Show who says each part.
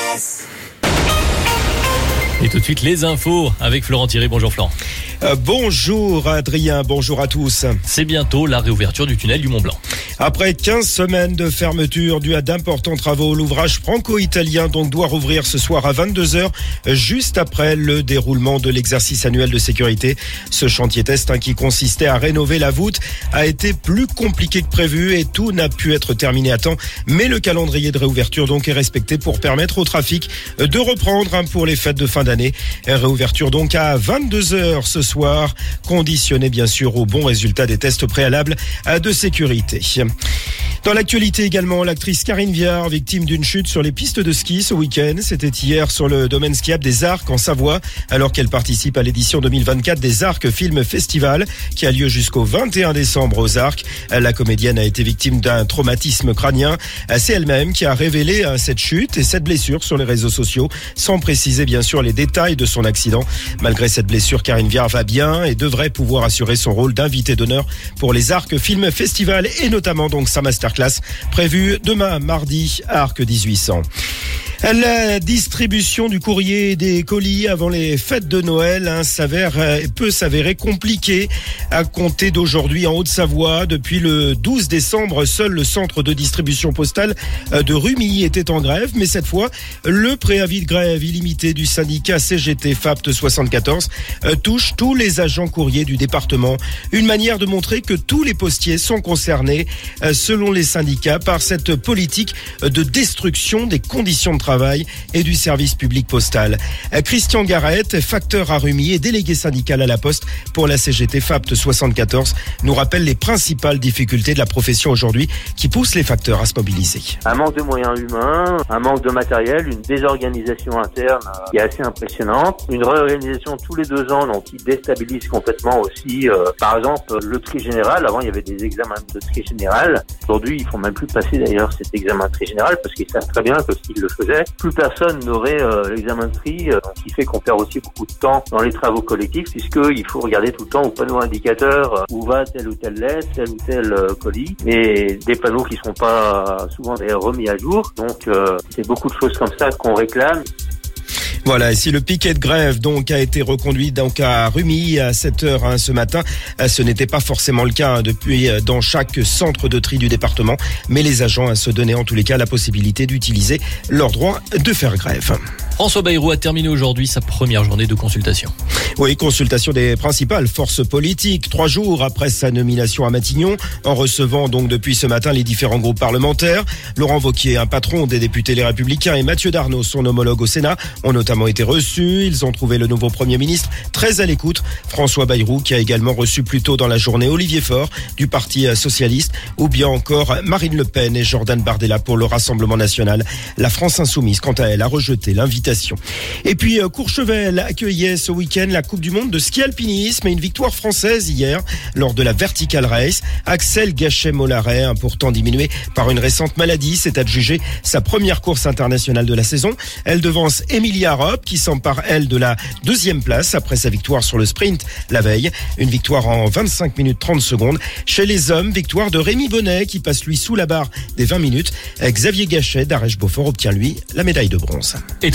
Speaker 1: RVVS.
Speaker 2: Et tout de suite, les infos avec Florent Thierry. Bonjour Florent.
Speaker 3: Bonjour Adrien, bonjour à tous.
Speaker 2: C'est bientôt la réouverture du tunnel du Mont-Blanc.
Speaker 3: Après 15 semaines de fermeture due à d'importants travaux, l'ouvrage franco-italien doit rouvrir ce soir à 22h, juste après le déroulement de l'exercice annuel de sécurité. Ce chantier test qui consistait à rénover la voûte a été plus compliqué que prévu et tout n'a pu être terminé à temps. Mais le calendrier de réouverture est respecté pour permettre au trafic de reprendre pour les fêtes de fin d'année. Réouverture à 22h ce soir, conditionné bien sûr au bon résultat des tests préalables de sécurité. Dans l'actualité également, l'actrice Karine Viard, victime d'une chute sur les pistes de ski ce week-end. C'était hier sur le domaine skiable des Arcs en Savoie, alors qu'elle participe à l'édition 2024 des Arcs Film Festival, qui a lieu jusqu'au 21 décembre aux Arcs. La comédienne a été victime d'un traumatisme crânien. C'est elle-même qui a révélé cette chute et cette blessure sur les réseaux sociaux, sans préciser bien sûr les détails de son accident. Malgré cette blessure, Karine Viard va bien et devrait pouvoir assurer son rôle d'invité d'honneur pour les Arcs Film Festival et notamment sa masterclass prévue demain mardi à Arc 1800. La distribution du courrier et des colis avant les fêtes de Noël peut s'avérer compliquée à compter d'aujourd'hui en Haute-Savoie. Depuis le 12 décembre, seul le centre de distribution postale de Rumilly était en grève. Mais cette fois, le préavis de grève illimité du syndicat CGT FAPT 74 touche tous les agents courriers du département. Une manière de montrer que tous les postiers sont concernés, selon les syndicats, par cette politique de destruction des conditions de travail et du service public postal. Christian Garrett, facteur à Rumilly et délégué syndical à la Poste pour la CGT FAPT 74, nous rappelle les principales difficultés de la profession aujourd'hui qui poussent les facteurs à se mobiliser.
Speaker 4: Un manque de moyens humains, un manque de matériel, une désorganisation interne qui est assez impressionnante, une réorganisation tous les 2 ans donc qui déstabilise complètement aussi. Par exemple, le tri général, avant il y avait des examens de tri général. Aujourd'hui, ils font même plus passer d'ailleurs cet examen de tri général parce qu'ils savent très bien que s'ils le faisaient, plus personne n'aurait l'examen de tri, ce qui fait qu'on perd aussi beaucoup de temps dans les travaux collectifs puisqu'il faut regarder tout le temps au panneau indicateur où va telle ou telle lettre, tel ou tel colis, et des panneaux qui sont pas souvent d'ailleurs remis à jour. Donc c'est beaucoup de choses comme ça qu'on réclame.
Speaker 3: Voilà, et si le piquet de grève a été reconduit à Rumilly à 7h ce matin, ce n'était pas forcément le cas depuis dans chaque centre de tri du département, mais les agents se donnaient en tous les cas la possibilité d'utiliser leur droit de faire grève.
Speaker 2: François Bayrou a terminé aujourd'hui sa première journée de consultation.
Speaker 3: Oui, consultation des principales forces politiques, 3 jours après sa nomination à Matignon, en recevant depuis ce matin les différents groupes parlementaires. Laurent Wauquiez, un patron des députés Les Républicains, et Mathieu Darnaud, son homologue au Sénat, ont notamment été reçus. Ils ont trouvé le nouveau Premier ministre très à l'écoute. François Bayrou, qui a également reçu plus tôt dans la journée Olivier Faure du Parti socialiste, ou bien encore Marine Le Pen et Jordan Bardella pour le Rassemblement national. La France insoumise, quant à elle, a rejeté l'invitation. Et puis Courchevel accueillait ce week-end la Coupe du Monde de ski alpinisme et une victoire française hier lors de la Vertical Race. Axel Gachet-Mollaret, pourtant diminué par une récente maladie, s'est adjugé sa première course internationale de la saison. Elle devance Emilia Robb qui s'empare elle de la 2e place après sa victoire sur le sprint la veille. Une victoire en 25 minutes 30 secondes. Chez les hommes, victoire de Rémi Bonnet qui passe lui sous la barre des 20 minutes. Xavier Gachet d'Arèche-Beaufort obtient lui la médaille de bronze.